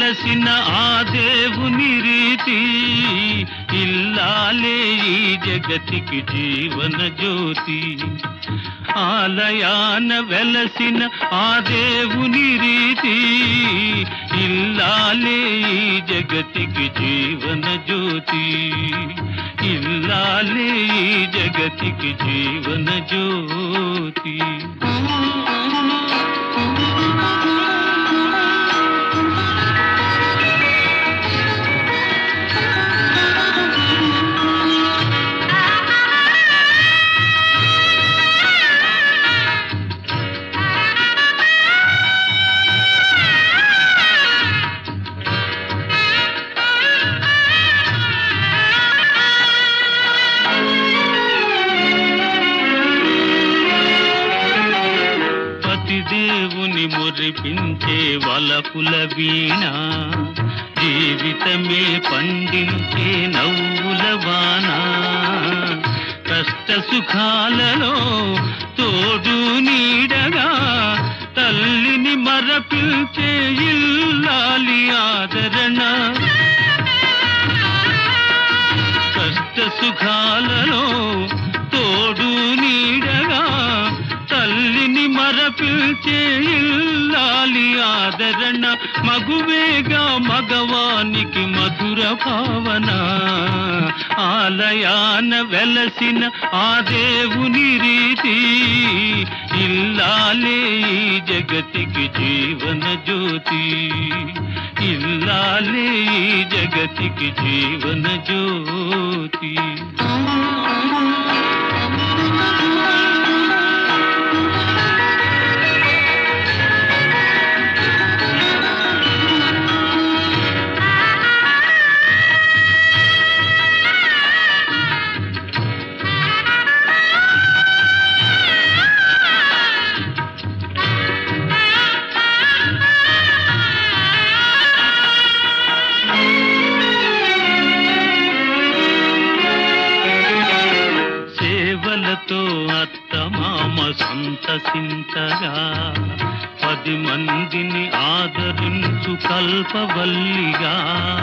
వెలసిన ఆ దేవుని రీతి, ఇల్లాలే ఈ జగతికి జీవన జ్యోతి. ఆలయాన వెలసిన ఆ దేవుని రీతి, ఇల్లాలే ఈ జగతికి జీవన జ్యోతి. ఇల్లాలే ఈ జగతికి జీవన జ్యోతి. దేవుని మురిపించే వలపుల వీణ, జీవితమే పండించే నవ్వుల వాన. కష్ట సుఖాలలో తోడు నీడగా తల్లిని మరపించే ఇల్లాలి ఆదరణ. కష్ట సుఖాలలో తోడు నీడగా తల్లిని మరపిల్చే ఇల్లాలి ఆదరణ. మగువేగా మగవానికి మధుర భావన, ఆలయాన వెలసిన ఆ దేవుని రీతి, ఇల్లాలే ఈ జగతికి జీవన జ్యోతి. ఇల్లాలే ఈ జగతికి జీవన జ్యోతి. సేవలతో అత్తమామ సంతసించగా, 10 మందిని ఆదరించు కల్పవల్లిగా.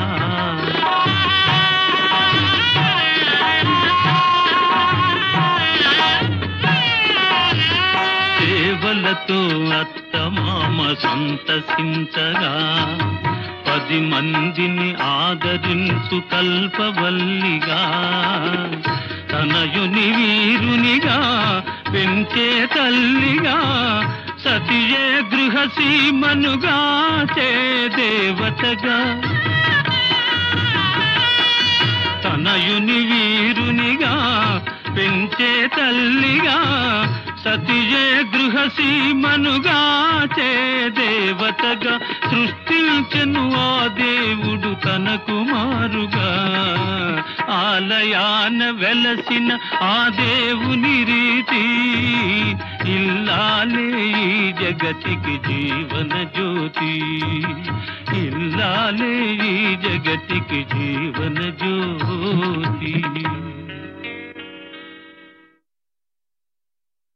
సేవలతో అత్తమామ సంతసించగా, 10 మందిని ఆదరించు కల్పవల్లిగా. తనయుని వీరునిగా పెంచే తల్లిగా, సతియే గృహసీమనుగా చే దేవతగా. తనయుని వీరునిగా పెంచే తల్లిగా, సతియే గృహసీమనుగా చే దేవతగా. సృష్టించెను ఆ దేవుడు తన కుమారుగా, ఆలయాన వెలసిన ఆ దేవుని రీతి, ఇల్లాలే ఈ జగతికి జీవన జ్యోతి. ఇల్లాలే ఈ జగతికి జీవన జ్యోతి.